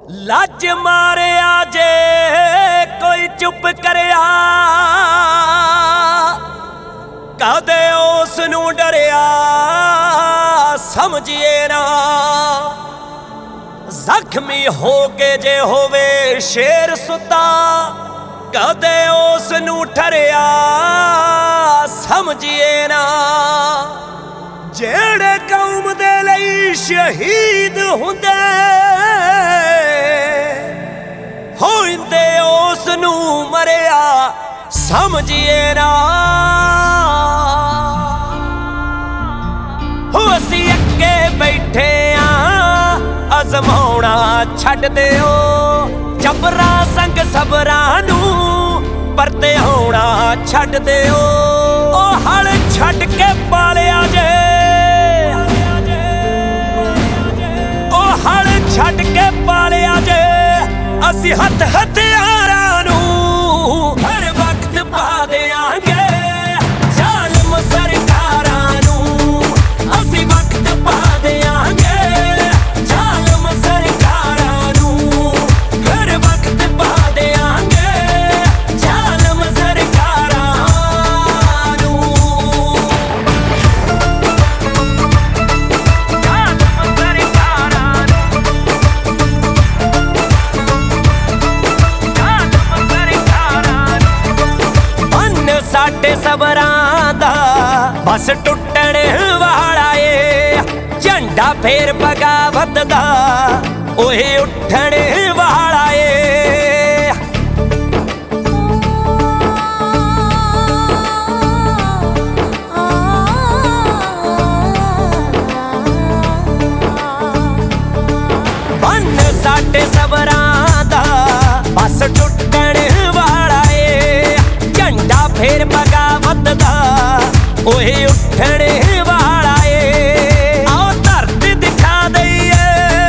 लज मारिया जे कोई चुप करिया कदे उस नू डरिया समझिए ना। जख्मी हो के जे होवे शेर सुता कदे उस नू ठरिया समझिए ना। जेड़े कौम दे लई शहीद हुंदे होंदे उस नू मरिया समझिए ना। हो असी अगे बैठे अजमाउणा छड्ड दिओ जबरा संग सबरा नू परते होना छड्ड दिओ। ओ हल छड्ड के पालिया जे ओ हल छड्ड के पालिया जे असी हथ हथियारां नू हर वक्त पा देंगे जालिम सरकारां नू। असी वक्त पा देंगे जालिम सरकारां नू हर वक्त पा देंगे जालिम सरकारां नू। साडे सबरां दा बस टुटण वाला ए झंडा फेर बगावत दा ओहे उठण वाला ए। बन साडे सबरां दा बस टुटण वाला ए झंडा फेर बगावत दा ओहे उठण वाला ए। आओ धरती दिखा दईए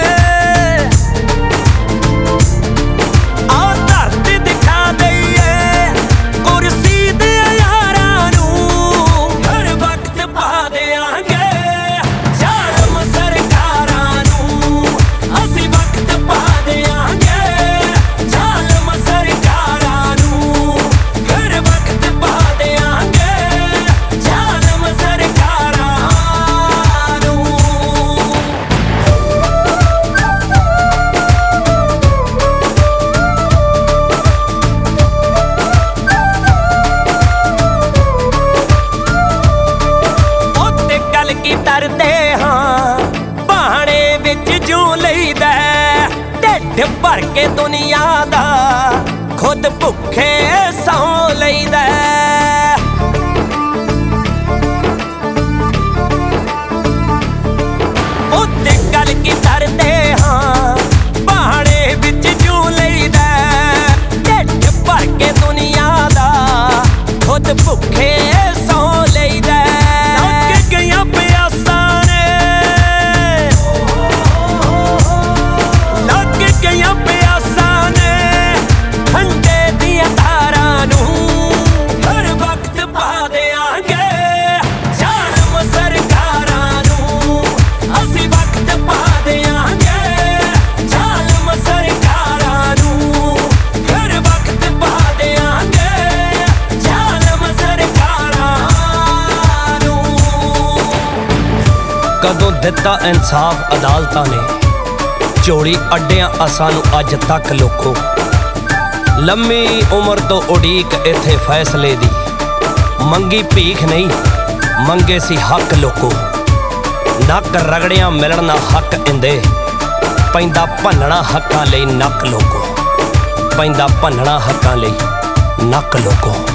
आओ धरती दिखा दईए कुर्सी दे यारां नू हर वक्त पा देंगे जालिम सरकारां नू। असी वक्त पा देंगे जालिम सरकारां नू हर वक्त पा देंगे जालिम सरकारां नू। उत्ते गल की तरदे हां बहाने विच जू लईदा ढिड भर के दुनिया दा खुद भुखे सौ लईदा। उत्ते गल की तरदे हां बहाने विच जू लईदा ढिड भर के दुनिया दा खुद भुखे सौ लईदा। लग गईयां प्यासां ने लग गईयां प्यासां ने ठंडे दियां धारां नू हर वक्त पा देंगे जालिम सरकारां नू। असी वक्त पा देंगे जालिम सरकारां नू हर वक्त पा देंगे जालिम सरकारां नू। कदों दिता इंसाफ अदालतां ने चोली अड्डियां असानू अज तक लोको। लम्मी उम्र तो उड़ीक इत्थे फैसले दी मंगी भीख नहीं मंगे सी हक लोको। नक रगड़ियां मिलना हक इंदे पैंदा भन्नना हक्कां लई नक लोको पैंदा भन्नना हक्कां लई नक लोको।